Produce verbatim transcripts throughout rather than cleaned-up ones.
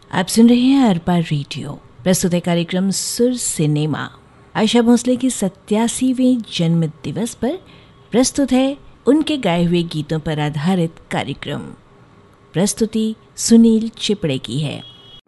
आप सुन रहे हैं अरपा रेडियो। प्रस्तुत है कार्यक्रम सुर सिनेमा। आशा भोसले की सत्तासीवें जन्म दिवस पर प्रस्तुत है उनके गाए हुए गीतों पर आधारित कार्यक्रम। प्रस्तुति सुनील चिपड़े की है।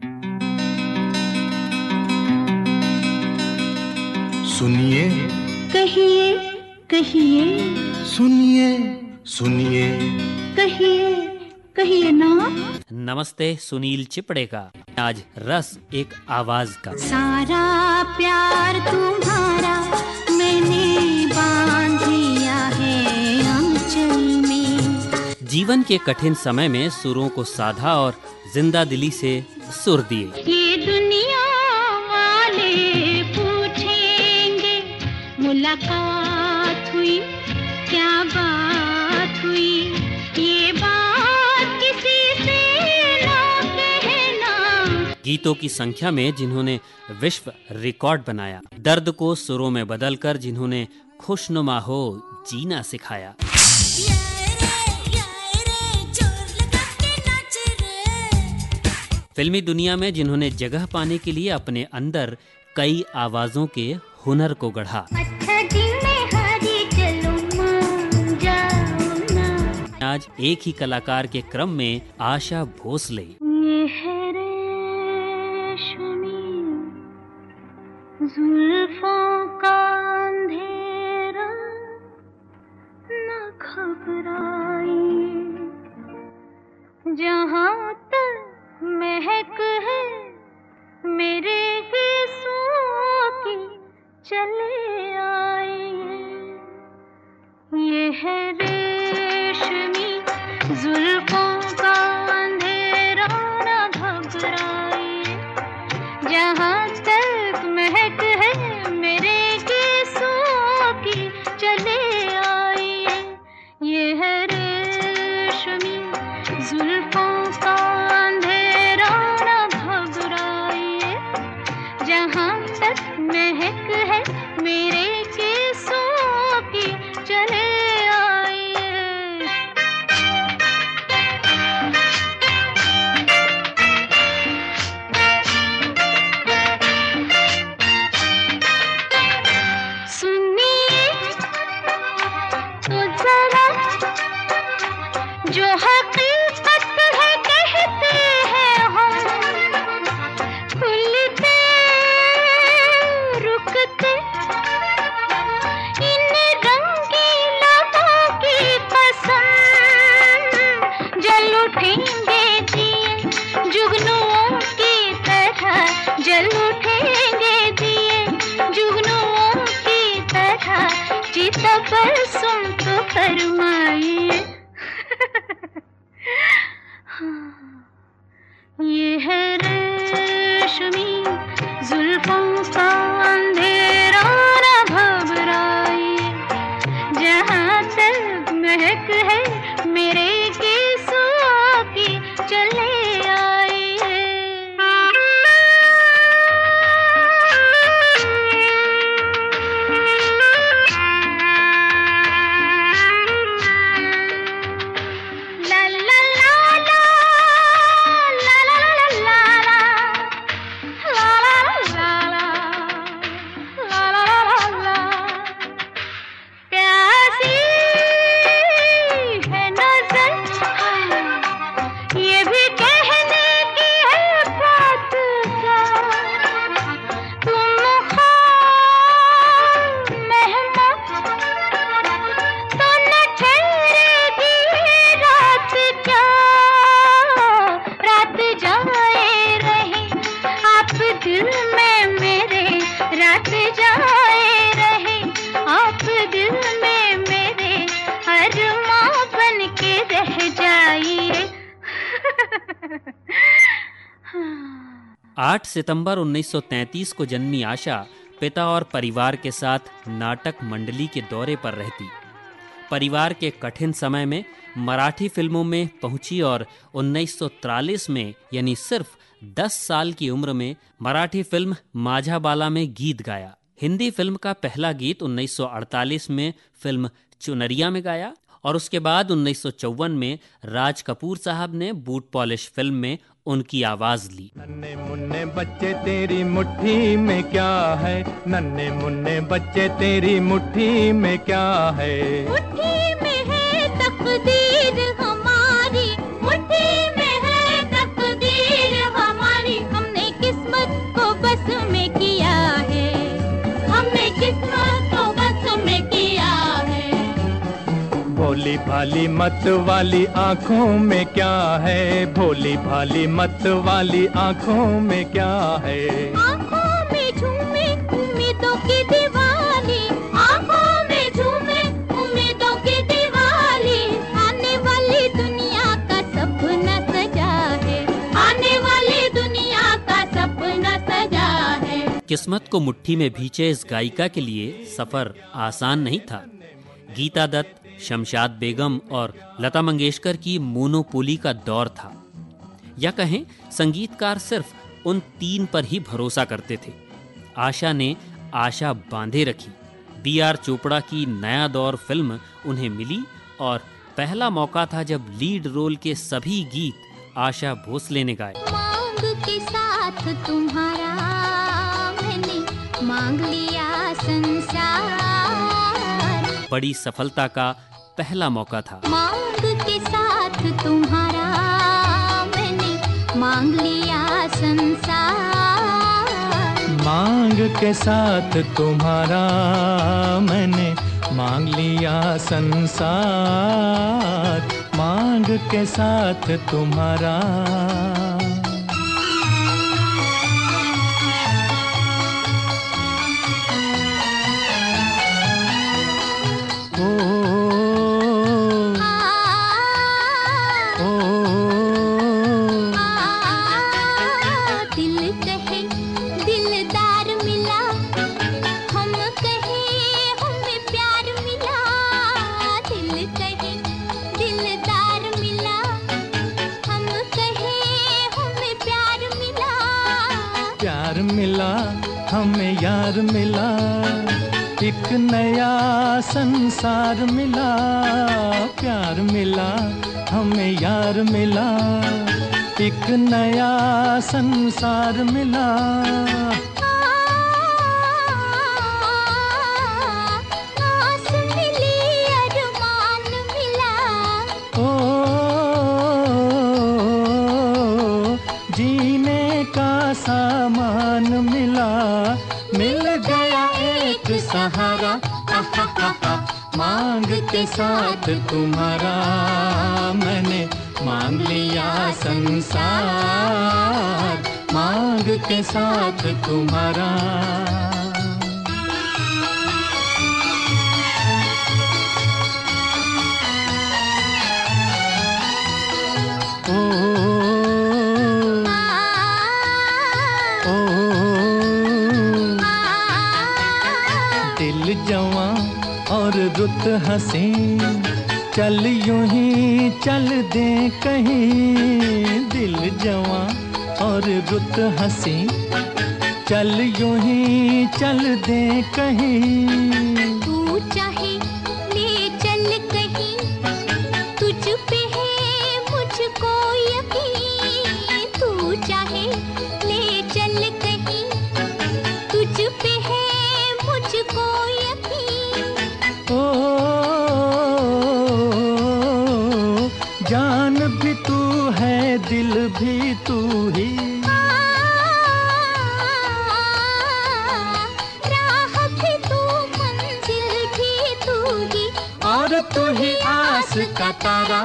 सुनिए कहिए कहिए सुनिए सुनिए कहिए कहिए ना। नमस्ते, सुनील चिपड़े का आज रस एक आवाज का। सारा प्यार तुम्हारा मैंने बांध लिया है आंचल में। जीवन के कठिन समय में सुरों को साधा और जिंदा दिली से सुर दिए। ये दुनिया वाले पूछेंगे मुलाकात हुई क्या बात हुई, ये बात किसी से ना कहना। गीतों की संख्या में जिन्होंने विश्व रिकॉर्ड बनाया, दर्द को सुरों में बदलकर जिन्होंने खुशनुमा हो जीना सिखाया। फिल्मी दुनिया में जिन्होंने जगह पाने के लिए अपने अंदर कई आवाजों के हुनर को गढ़ा। आज एक ही कलाकार के क्रम में आशा भोसले। ये है रेशमी जुल्फों का अंधेरा, न घबराइए जहाँ तक महक है मेरे गीतों की चले आइए। ये है रेशमी जुल्फों का अंधेरा, न घबराइए जहाँ तक महक है मेरे गीतों की चले आइए। ये है रेशमी जुल्फों का अंधेरा, न घबराइए जहाँ तक महक है मेरे गीतों की चले आइए। सुनिए तो जरा जो हकीकत है कहते हैं हम, खुलते रुकते इन रंगीलों की पसंद, जल उठेंगे दिए जुगनुओं की तरह, जल उठेंगे दिए जुगनुओं की तरह, चिता पर सुन तो फरमाइए। ये है रेशमी जुल्फों का अंधेरा, न घबराइए जहाँ तक महक है मेरे गीतों की चले आइए। ला ला ला ला ला ला ला ला ला ला ला। प्यासी है नजर, ये भी कहने की है बात क्या, तुम खाब मेहमान तो न ठहरेगी रात क्या, रात जाए रहे आप दिल में मेरे, रात जाए रहे आप दिल में मेरे, अरमां बन के रह जाइए। आठ सितंबर उन्नीस सौ तैंतीस को जन्मी आशा पिता और परिवार के साथ नाटक मंडली के दौरे पर रहती। परिवार के कठिन समय में मराठी फिल्मों में पहुंची और उन्नीस सौ तिरालीस में यानी सिर्फ दस साल की उम्र में मराठी फिल्म माझा बाला में गीत गाया। हिंदी फिल्म का पहला गीत उन्नीस सौ अड़तालीस में फिल्म चुनरिया में गाया और उसके बाद उन्नीस सौ चौवन में राज कपूर साहब ने बूट पॉलिश फिल्म में उनकी आवाज ली। नन्हे मुन्ने बच्चे तेरी मुट्ठी में क्या है, नन्हे मुन्ने बच्चे तेरी मुट्ठी में क्या है, मुट्ठी में है तकदीर हमारी, मुट्ठी में है तकदीर हमारी, हमने किस्मत को बस में किया है, हमने किस्मत को बस में किया है। भोली भाली मत वाली आँखों में क्या है, भोली भाली मत वाली आँखों में क्या है, आँखों में झूमे उम्मीदों की दिवाली, आँखों में झूमे उम्मीदों की दिवाली, आने वाली दुनिया का सपना सजा है, आने वाली दुनिया का सपना सजा है। किस्मत को मुट्ठी में भींचे इस गायिका के लिए सफर आसान नहीं था। गीता दत्त, शमशाद बेगम और लता मंगेशकर की मोनोपोली का दौर था, या कहें संगीतकार सिर्फ उन तीन पर ही भरोसा करते थे। आशा ने आशा बांधे रखी। बी आर चोपड़ा की नया दौर फिल्म उन्हें मिली और पहला मौका था जब लीड रोल के सभी गीत आशा भोसले ने गाए। मांग के साथ तुम्हारा मैंने मांग लिया संसार, बड़ी सफलता का पहला मौका था। मांग के साथ तुम्हारा मैंने मांग लिया संसार, मांग के साथ तुम्हारा मैंने मांग लिया संसार, मांग के साथ तुम्हारा। हमें यार मिला, एक नया संसार मिला, प्यार मिला हमें यार मिला, एक नया संसार मिला। आस मिली अरमान मिला, ओ जीने का सामान मिला, मिल गया एक सहारा, मांग के साथ तुम्हारा मैंने मांग लिया संसार, मांग के साथ तुम्हारा। और रुत हंसी चल यूं ही चल दे कहीं, दिल जवां और रुत हंसी चल यूं ही चल दे कहीं, तू चाहे ले चल कहीं, तुझ पे है मुझको यकीन, तू चाहे ले चल कहीं, तुझ पे है मुझको यकीन। ओ जान भी तू है, दिल भी तू ही, राह भी तू, मंजिल भी तू ही, और तू ही आस का तारा।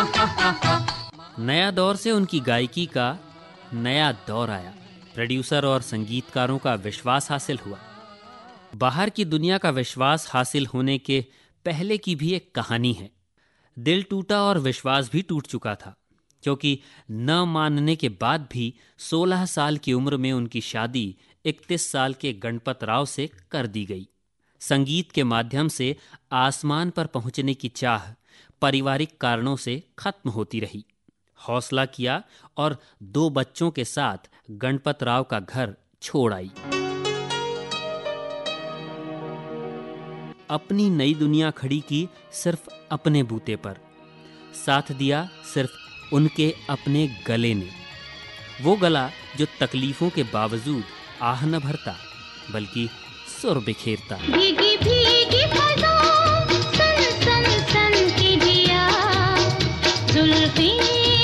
नया दौर से उनकी गायकी का नया दौर आया। प्रोड्यूसर और संगीतकारों का विश्वास हासिल हुआ। बाहर की दुनिया का विश्वास हासिल होने के पहले की भी एक कहानी है। दिल टूटा और विश्वास भी टूट चुका था, क्योंकि न मानने के बाद भी सोलह साल की उम्र में उनकी शादी इकतीस साल के गणपत राव से कर दी गई। संगीत के माध्यम से आसमान पर पहुंचने की चाह पारिवारिक कारणों से खत्म होती रही। हौसला किया और दो बच्चों के साथ गणपत राव का घर छोड़ आई। अपनी नई दुनिया खड़ी की सिर्फ अपने बूते पर, साथ दिया सिर्फ उनके अपने गले ने। वो गला जो तकलीफों के बावजूद आह न भरता बल्कि सुर बिखेरता। भीगी भीगी फजा सन सन सन की दिया, जुल्फें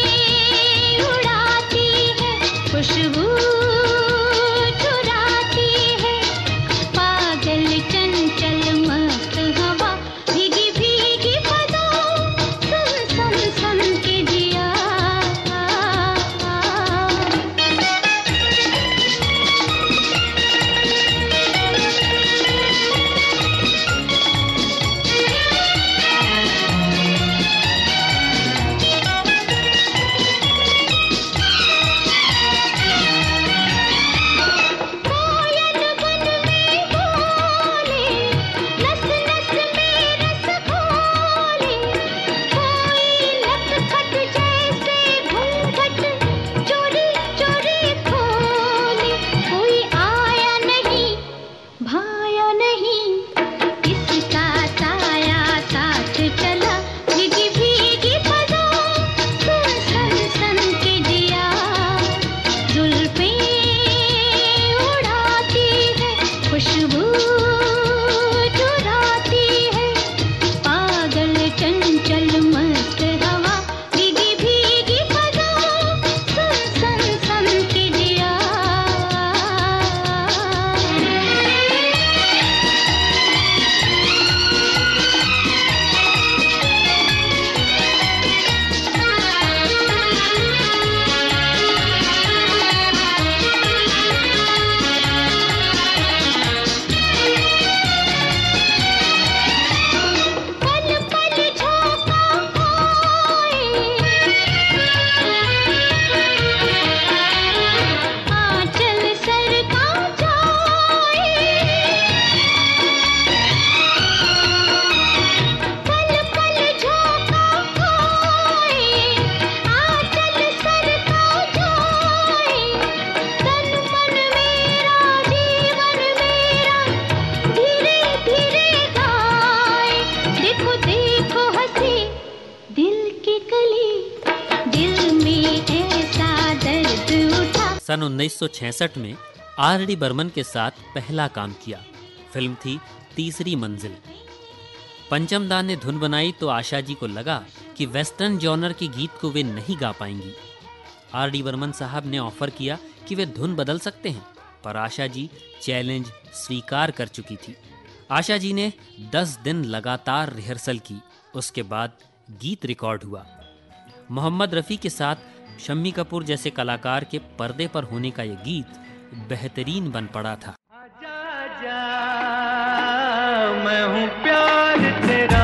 उड़ाती है, खुशबू चुराती है, पागल चंचल मस्त हवा, भीगी भीगी फजा सन सन सन की दिया। सन उन्नीस सौ छियासठ में आर डी बर्मन के साथ पहला काम किया। फिल्म थी तीसरी मंजिल। पंचम दा ने धुन बनाई तो आशा जी को लगा कि वेस्टर्न जॉनर के गीत को वे नहीं गा पाएंगी। आर डी बर्मन साहब ने ऑफर किया कि वे धुन बदल सकते हैं, पर आशा जी चैलेंज स्वीकार कर चुकी थी। आशा जी ने दस दिन लगातार रिहर्सल की। उसके बाद गीत रिकॉर्ड हुआ। मोहम्मद रफ़ी के साथ शम्मी कपूर जैसे कलाकार के पर्दे पर होने का यह गीत बेहतरीन बन पड़ा था। आजा, आजा, मैं हूँ प्यार तेरा,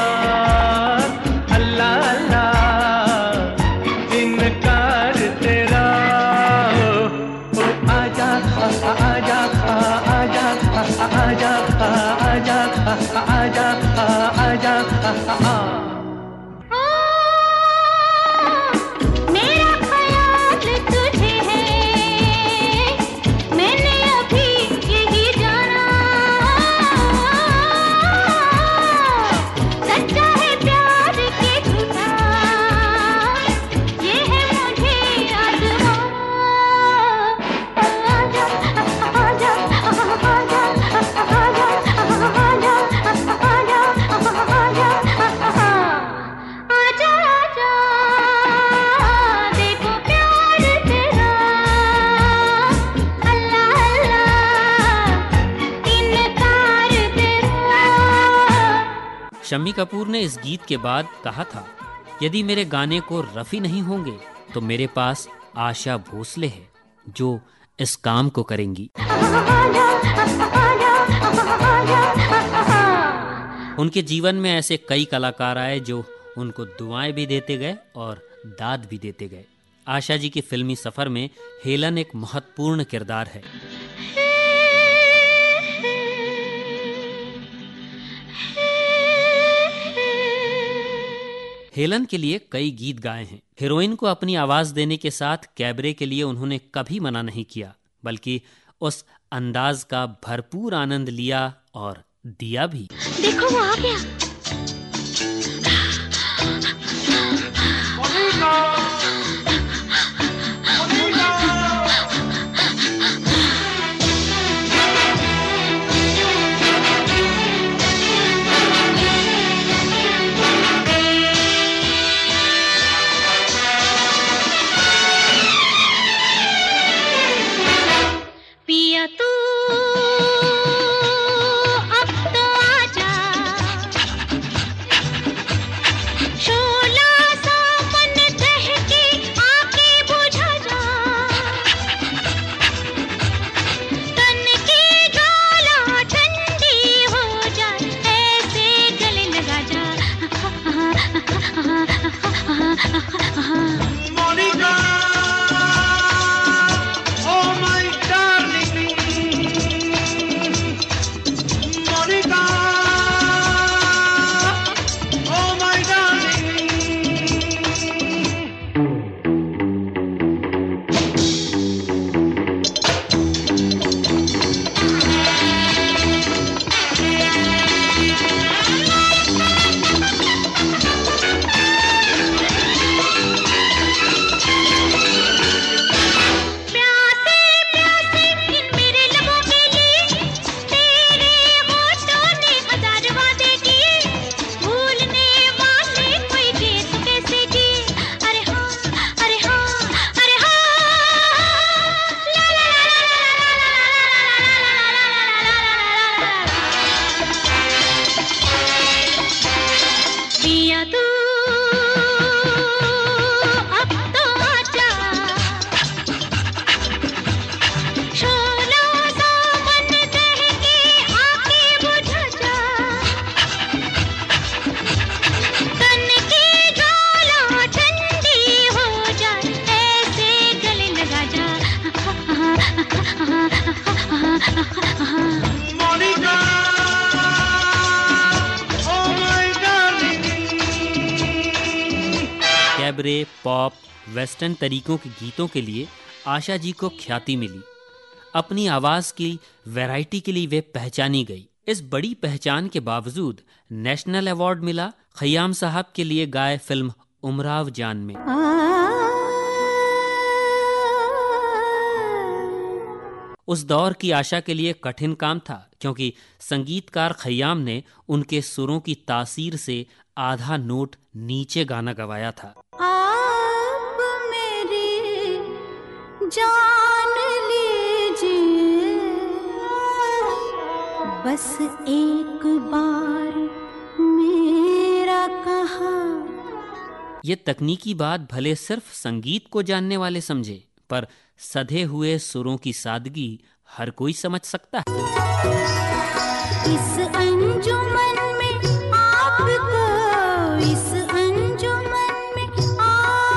अल्लाह अल्लाह इनकार तेरा, ओ आजा आजा आजा आजा आजा आजा आजा आजा। शम्मी कपूर ने इस गीत के बाद कहा था, यदि मेरे गाने को रफ़ी नहीं होंगे तो मेरे पास आशा भोसले है जो इस काम को करेंगी। उनके जीवन में ऐसे कई कलाकार आए जो उनको दुआएं भी देते गए और दाद भी देते गए। आशा जी के फिल्मी सफर में हेलन एक महत्वपूर्ण किरदार है। हेलन के लिए कई गीत गाए हैं। हीरोइन को अपनी आवाज देने के साथ कैबरे के लिए उन्होंने कभी मना नहीं किया, बल्कि उस अंदाज का भरपूर आनंद लिया और दिया भी। देखो वो आ गया। पिया तू अब तो आजा, शोला सा मन दहके आके बुझा जा, तन की ज्वाला ठंडी हो जाए ऐसे गले लगा जा। Monika, oh my darling, Monica, oh my darling. प्यासे प्यासे इन मेरे लबों के लिए तेरे होठों ने हजार वादे किए, भूलने वाले कोई जिए तो कैसे जिए। अरे हाँ, अरे हाँ, अरे हाँ, ला ला ला पिया तू अब तो आजा, शोला सा मन दहके आके बुझा जा, तन की ज्वाला ठंडी हो जाए ऐसे गले लगा जा। Monica, oh my darling. Cabaret, pop, western तरीकों के गीतों के लिए आशा जी को ख्याति मिली। अपनी आवाज की वैरायटी के लिए वे पहचानी गई। इस बड़ी पहचान के बावजूद नेशनल अवार्ड मिला खयाम साहब के लिए गाए फिल्म उमराव जान में। उस दौर की आशा के लिए कठिन काम था, क्योंकि संगीतकार खयाम ने उनके सुरों की तासीर से आधा नोट नीचे गाना गवाया था। आप मेरी जान लीजिए, बस एक बार मेरा कहा। ये तकनीकी बात भले सिर्फ संगीत को जानने वाले समझे, पर सधे हुए सुरों की सादगी हर कोई समझ सकता है। इस अंजुमन में आपको, इस अंजुमन में आ,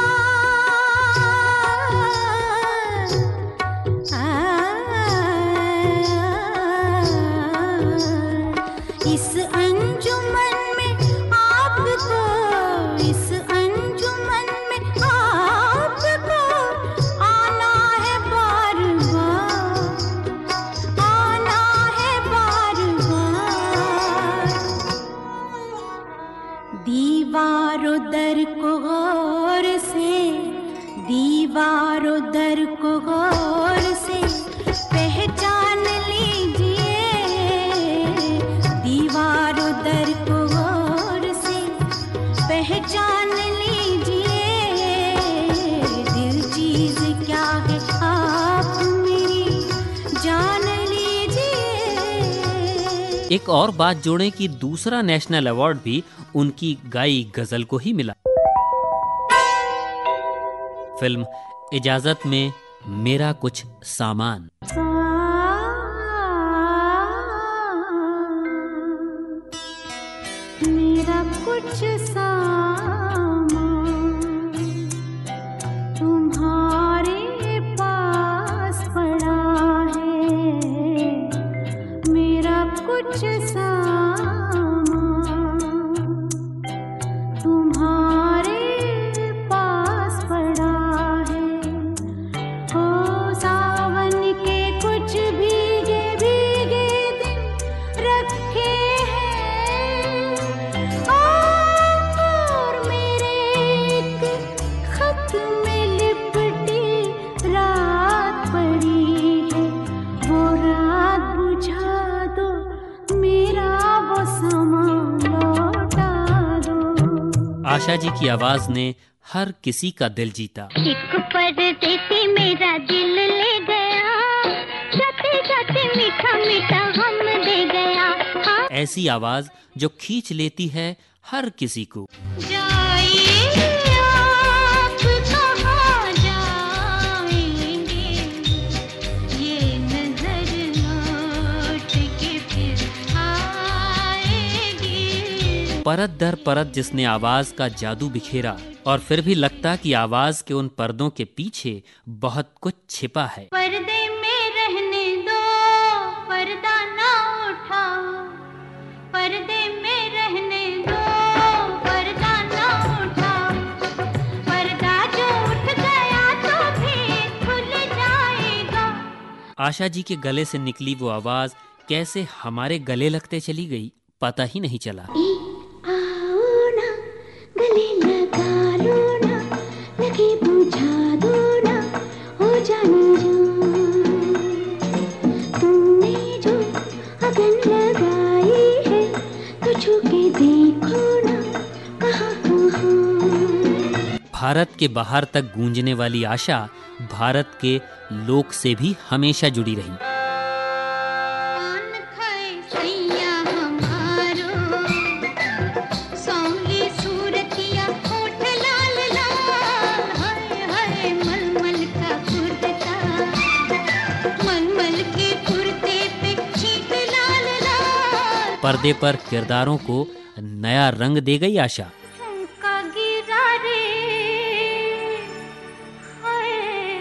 आ, इस अंजुमन में आपको, इस अंजुमन में आपको आना है बार बार, आना है बार बार। दीवारों दर को गौर से, दीवारों दर को गौर से पहचान लीजिए, दीवारों दर को गौर से पहचान लीजिए। दिल चीज क्या है आप मेरी जान लीजिए। एक और बात जोड़ें कि दूसरा नेशनल अवार्ड भी उनकी गाई गजल को ही मिला। फिल्म इजाजत में मेरा कुछ सामान। मेरा कुछ सामान तुम्हारे पास पड़ा है, मेरा कुछ सामान तुम्हारे पास पड़ा है। हो सावन के कुछ भीगे भीगे दिन रखे आशा जी की आवाज ने हर किसी का दिल जीता। एक परदेसी मेरा दिल ले गया, जाते जाते मीठा मीठा हम दे गया। हाँ। ऐसी आवाज जो खींच लेती है हर किसी को। जाइए आप कहाँ जाएंगे, ये नजर लौट के फिर आएगी। परत दर परत जिसने आवाज का जादू बिखेरा, और फिर भी लगता कि आवाज के उन पर्दों के पीछे बहुत कुछ छिपा है। पर्दे में रहने दो, पर्दा ना उठाओ, पर्दे में रहने दो, पर्दा ना उठाओ, पर्दा जो उठ गया तो भी खुल जाएगा। आशा जी के गले से निकली वो आवाज कैसे हमारे गले लगते चली गई, पता ही नहीं चला। आओ ना, गले लगा लो ना, लगे बुझा दो ना, हो जाने जो तुमने जो अगन लगाई है, तो छू के देखो ना कहाँ कहाँ। भारत के बाहर तक गूंजने वाली आशा भारत के लोक से भी हमेशा जुड़ी रही। पान खाए सैया हमारो, सौंगी सूरतिया होठ लाल लाल, हाय हाय मलमल का कुर्ता, मलमल के कुर्ते पे छींट लाल लाल। पर्दे पर किरदारों को नया रंग दे गई आशा। झुमका गिरा रे, हाय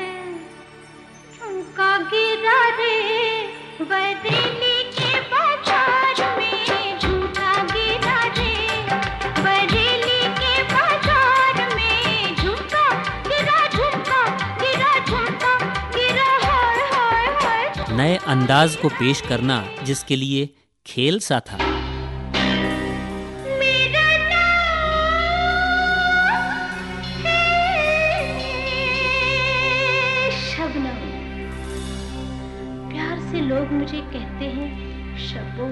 झुमका गिरा रे, बरेली के बाजार में झुमका गिरा रे, बरेली के बाजार में झुमका गिरा, झुमका गिरा, झुमका गिरा, हाय हाय हाय। नए अंदाज को पेश करना जिसके लिए खेल सा था। मेरा नाम है शबनम, प्यार से लोग मुझे कहते हैं शबो।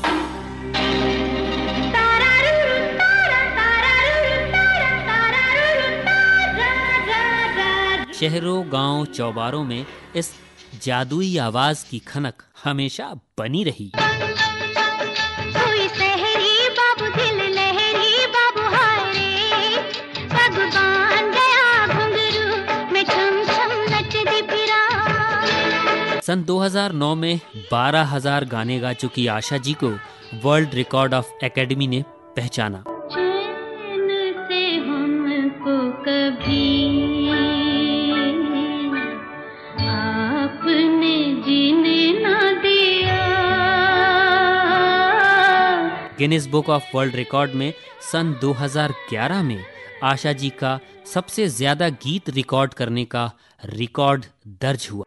तारा रू तारा, तारा रू तारा, तारा रू तारा, रा रा रा। शहरों गांव चौबारों में इस जादुई आवाज की खनक हमेशा बनी रही। कोई सहरी बाबू दिल लहरी बाबू, हाय रे पग बांध गया घुंघरू में छम छम नचदी फिरा। सन दो हज़ार नौ में बारह हज़ार गाने गा चुकी आशा जी को वर्ल्ड रिकॉर्ड ऑफ एकेडमी ने पहचाना। चैन से हमको कभी आपने जीने ना दिया। Guinness book of world record में सन दो हज़ार ग्यारह में आशा जी का सबसे ज्यादा गीत रिकॉर्ड करने का रिकॉर्ड दर्ज हुआ।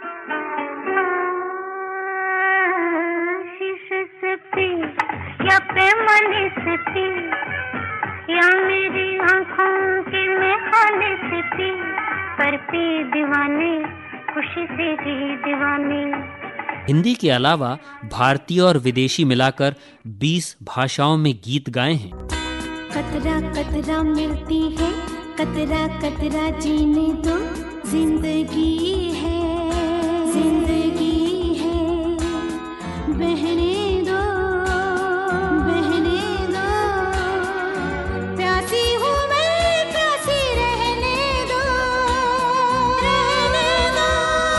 या पैमाने से पी, या मेरी आँखों की मेखाने से पी, पर पी दीवाने खुशी से जी दीवाने। हिंदी के अलावा भारतीय और विदेशी मिलाकर बीस भाषाओं में गीत गाए हैं। कतरा कतरा मिलती है, कतरा कतरा जीने दो, जिंदगी है जिंदगी है, बहने दो बहने दो, प्यासी हूँ मैं प्यासी रहने दो रहने दो।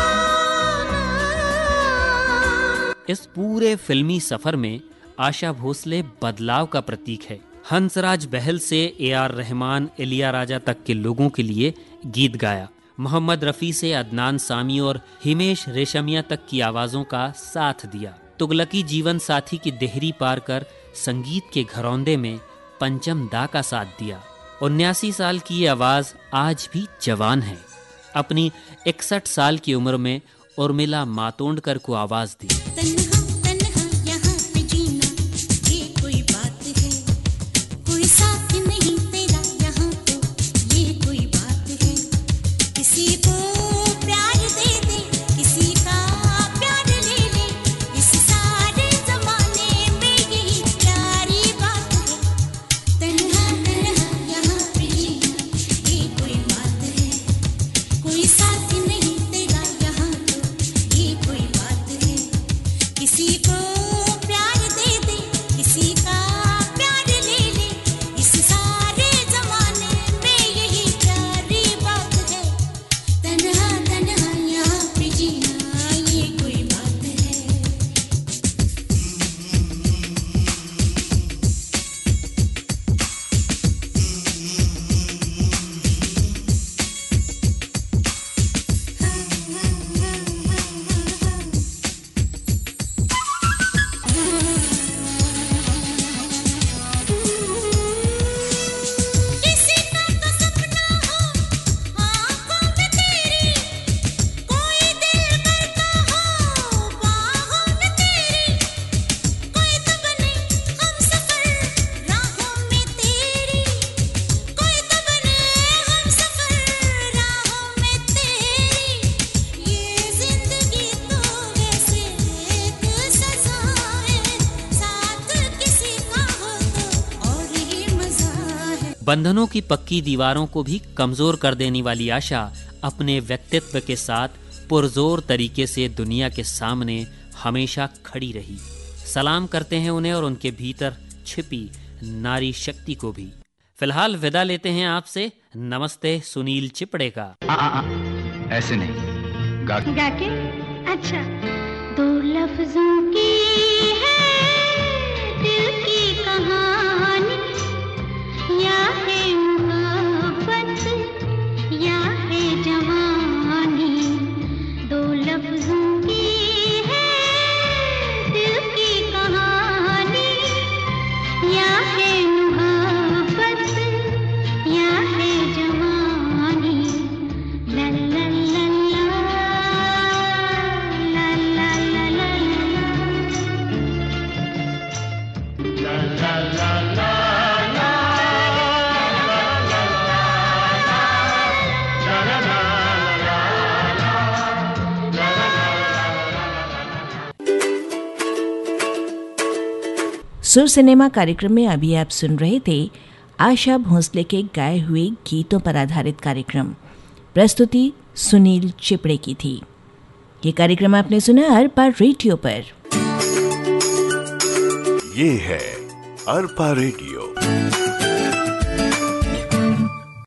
इस पूरे फिल्मी सफर में आशा भोसले बदलाव का प्रतीक है। हंसराज बहल से ए आर रहमान, इलिया राजा तक के लोगों के लिए गीत गाया। मोहम्मद रफ़ी से अदनान सामी और हिमेश रेशमिया तक की आवाज़ों का साथ दिया। तुगलकी जीवन साथी की देहरी पार कर संगीत के घरौंदे में पंचम दा का साथ दिया। उन्यासी साल की ये आवाज़ आज भी जवान है। अपनी इकसठ साल की उम्र में उर्मिला मातोंडकर को आवाज़ दी। तन्हा तन्हा बंधनों की पक्की दीवारों को भी कमजोर कर देने वाली आशा अपने व्यक्तित्व के साथ पुरजोर तरीके से दुनिया के सामने हमेशा खड़ी रही। सलाम करते हैं उन्हें और उनके भीतर छिपी नारी शक्ति को भी। फिलहाल विदा लेते हैं आपसे। नमस्ते सुनील चिपड़े का। आ, आ, आ, ऐसे नहीं गा गा के अच्छा। दो लफ्जों की है दिल की कहानी, या है मोहब्बत या है जवानी। दो लफ्जों की है दिल की कहानी, या है मोहब्बत या है जवानी। ला ला ला ला ला ला ला ला सुर सिनेमा कार्यक्रम में अभी आप सुन रहे थे आशा भोसले के गाए हुए गीतों पर आधारित कार्यक्रम। प्रस्तुति सुनील चिपड़े की थी। ये कार्यक्रम आपने सुना अरपा रेडियो पर। ये है अरपा रेडियो।